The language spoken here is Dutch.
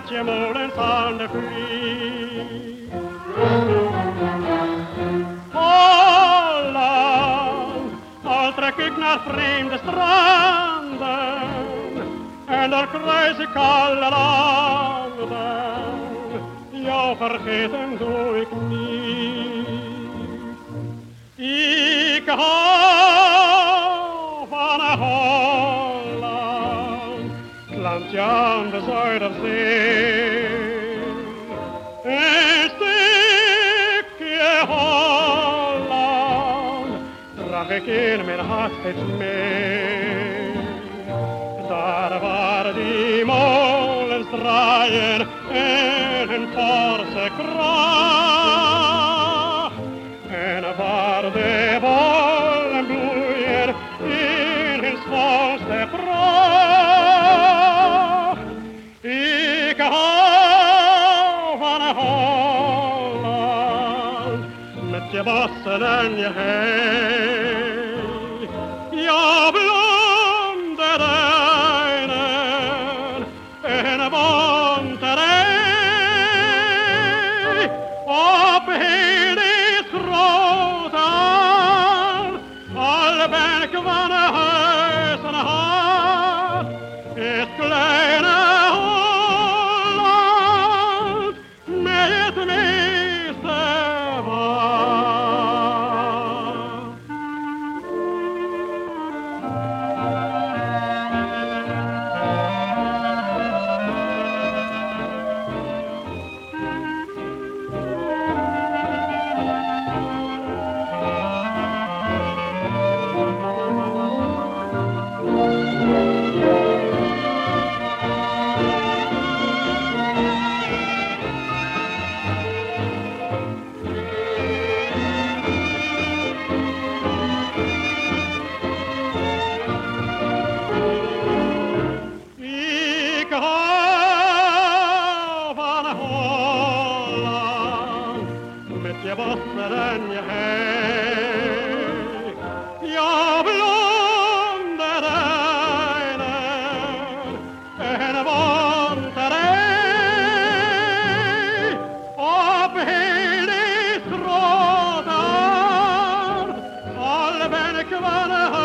je molens aan de vliet. Holland, al trek ik naar vreemde stranden en daar kruis ik alle landen, jou vergeten doe ik niet. Ik hou van Holland, het landje aan de Zuiderzee. Een stukje Holland draag ik in mijn hart steeds mee. Daar waar die molens draaien in hun forse kracht, en waar de bollen bloeien in hun schoonste pracht. Ik hou van Holland, met je bossen en je hei, jouw blonde duinen en een bonte rij. Op heel dit grote al ben ik van huis en hart, het kleine Holland met het meeste waard. Ik hou van Holland, met je bossen en je hei, jouw blonde duinen en een bonte rij. Op heel dit grote al ben ik van